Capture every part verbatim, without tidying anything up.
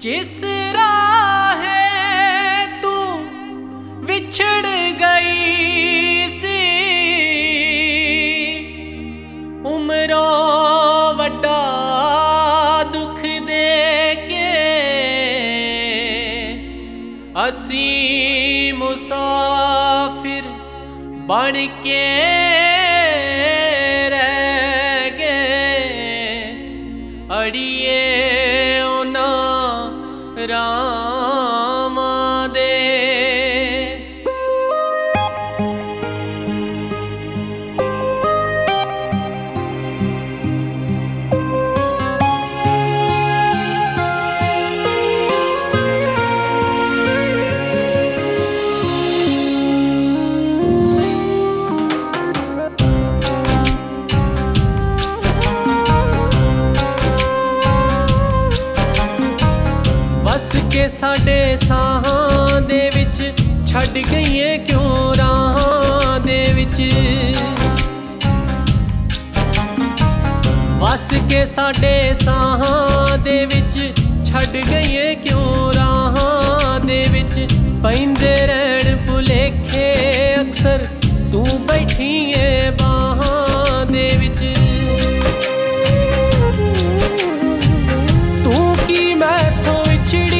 जिस राहे तू विछड़ गई सी, उमरों वड्डा दुख दे के असी मुसाफिर बन के रह गए। अड़िए उना रामा दे के साडे साहां दे विच छड़ गईए क्यों राहां दे विच। वस के साडे साहां दे विच छड़ गईए क्यों राहां दे विच। पैंदे रहण भुलेखे अक्सर तू बैठी ए बाहां दे विच। तू की मैथों विछड़ी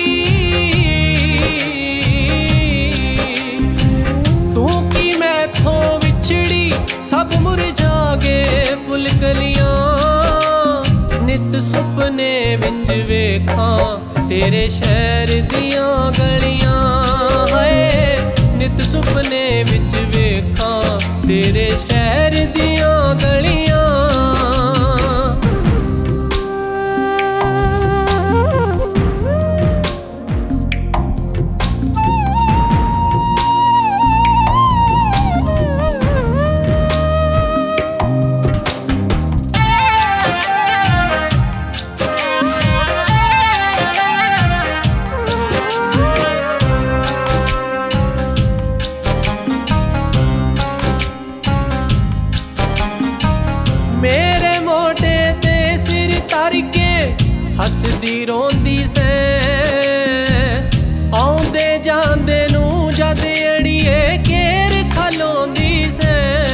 सब मुरझा गए फुल कलियां। नित सुपने विच वेखां तेरे शहर दियां गलियां। हाय नित सुपने विच वेखां तेरे शहर दियां गलियां। मेरे मोटे ते सिर तर के हसदी रोंदी से। आउंदे जांदे नू जद अड़िए केर खलोंदी से।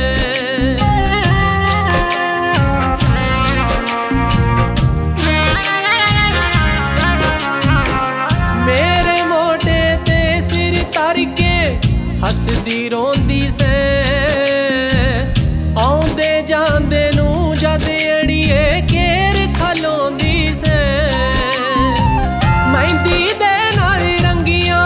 मेरे मोटे ते सिर तर के हसदी रोंदी से। आउंदे जांदे नू जद अड़िए केर खलोंदी से। मेहंदी दे नाल रंगियां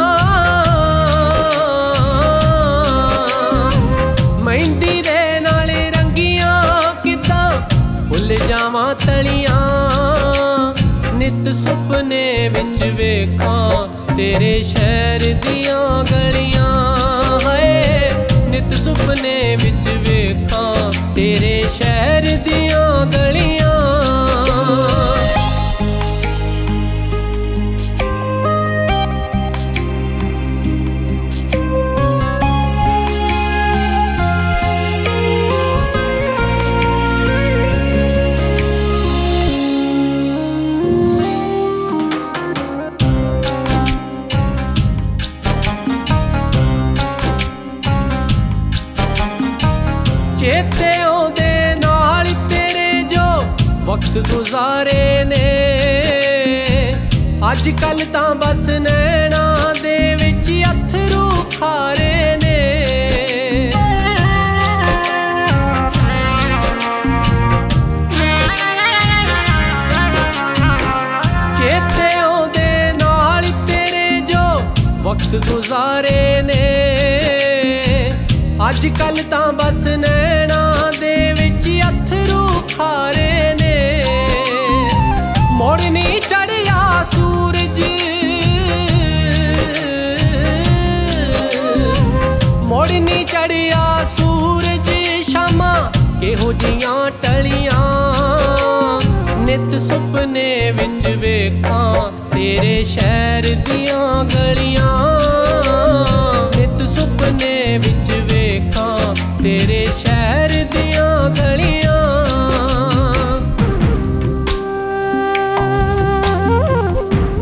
मेहंदी दे नाल रंगियां किदां भुल जावां तलियां। नित सुपने विच वेखां तेरे शहर दियां गलियां। हाय नित सुपने विच वेखां तेरे शहर दियां गलियां। चेते आउंदे नाल तेरे जो वक्त गुजारे ने। अज कल तां बस नैना दे विच अथरू खारे ने। चेते आउंदे नाल तेरे जो वक्त गुजारे ने। अज कल तां बस नैना दे विच अथरू खारे ने। मुड़ नी चढ़िया सूरज मुड़ नी चढ़िया सूरज शामां केहो जियां टलियां। नित सुपने विच वेखां तेरे शहर दियां गलियां। नित सुपने विच वेखां तेरे शहर दियां गलियां।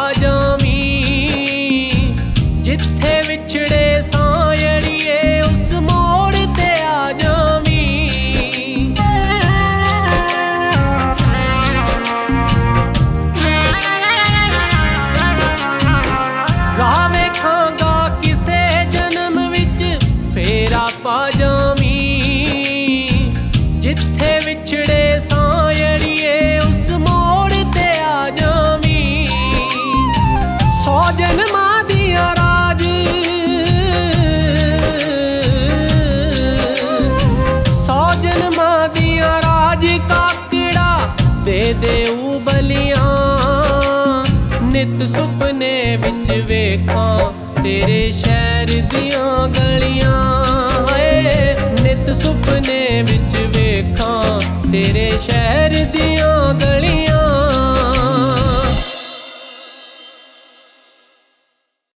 ਜਾਵੀਂ। ਜਿੱਥੇ ਵਿਛੜੇ ਸਾਂ ਅੜੀਏ ਉਸ ਮੋੜ ਤੇ ਆ ਜਾਵੀਂ। ਰਾਹ ਵੇਖਾਂਗਾ ਕਿਸੇ ਜਨਮ ਵਿੱਚ ਫੇਰਾ ਪਾ ਜਾਵੀਂ। ਜਿੱਥੇ ਵਿਛੜੇ ਸਾਂ ਅੜੀਏ ਉਸ ਮੋੜ ਤੇ ਆ ਜਾਵੀਂ। ਸੌ ਜਨਮਾਂ ਦੀਆਂ ਰਾਜ ਸੌ ਜਨਮਾਂ ਦੀਆਂ ਰਾਜ ਕਾਕੜਾ ਦੇ ਦੇਊ ਬਲੀਆਂ। ਨਿਤ ਸੁਪਨੇ ਵਿੱਚ ਵੇਖਾਂ ਤੇਰੇ ਸ਼ਹਿਰ ਦੀਆਂ ਗਲੀਆਂ। ਹਾਏ ਨਿਤ ਸੁਪਨੇ ਵਿੱਚ ਵੇਖਾਂ ਤੇਰੇ ਸ਼ਹਿਰ